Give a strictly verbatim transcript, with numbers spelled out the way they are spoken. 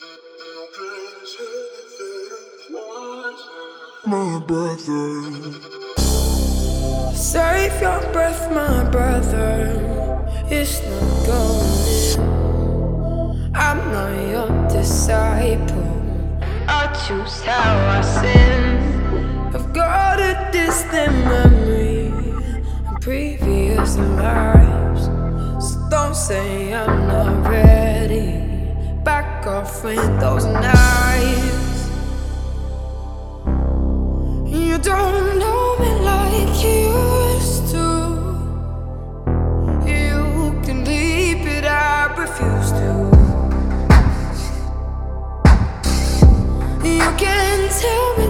My brother, save your breath, my brother. It's not going in. I'm not your disciple. I choose how I sin. I've got a distant memory of previous lives. So don't say I'm not ready. Back off with those knives. You don't know me like you used to. You can leave it, I refuse to. You can tell me